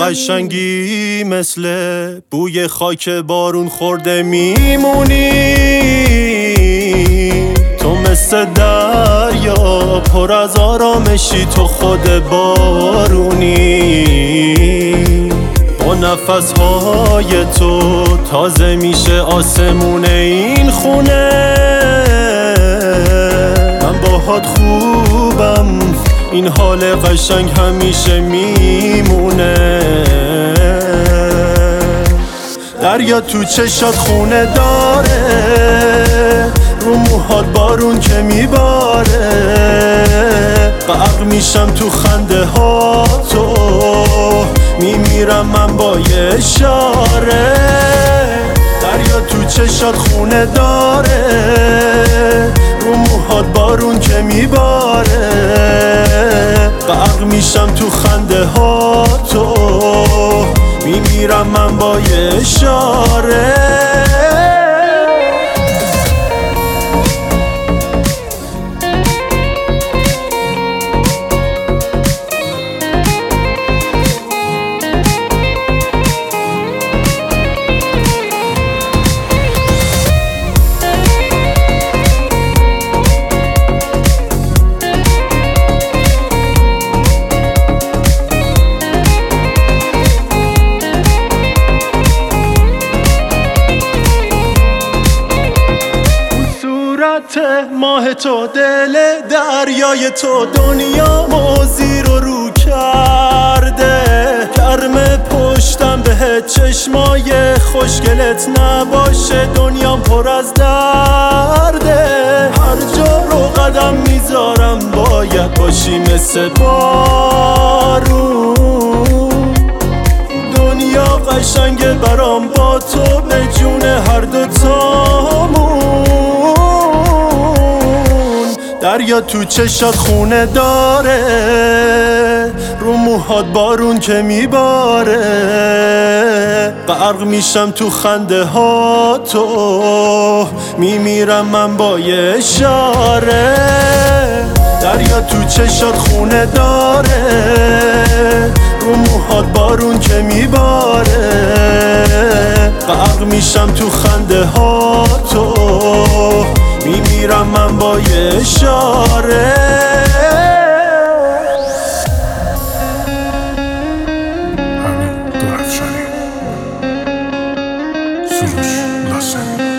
قشنگی مثل بوی خاک بارون خورده میمونی، تو مثل دریا پر از آرامشی، تو خود بارونی. با نفسهای تو تازه میشه آسمون این خونه، من باهات خوبم، این حال قشنگ همیشه میمونه. دریا تو چشات خونه داره، رو موهات بارون که میباره، غرق میشم تو خنده ها تو، میمیرم من با یه اشاره. دریا تو چشات خونه داره، رو موهات بارون که میباره، غرق میشم تو خنده ها تو، میمیرم من با یه اشاره. ماه تو، دل دریای تو، دنیامو زیر و رو کرده. گرم پشتم بهت، چشمای خوشگلت نباشه، دنیام پر از درده. هر جا رو قدم میذارم باید باشی مثل بارون. دنیا قشنگه برام با تو، به جون هر دوتامون. دریا تو چشات خونه داره، رو موهات بارون که میباره، غرق میشم تو خنده ها تو، میمیرم من با یه اشاره. دریا تو چشات خونه داره، رو موهات بارون که میباره، غرق میشم تو خنده ها تو، میمیرم من با یه اشاره. همین درفشانی سروش لاسنی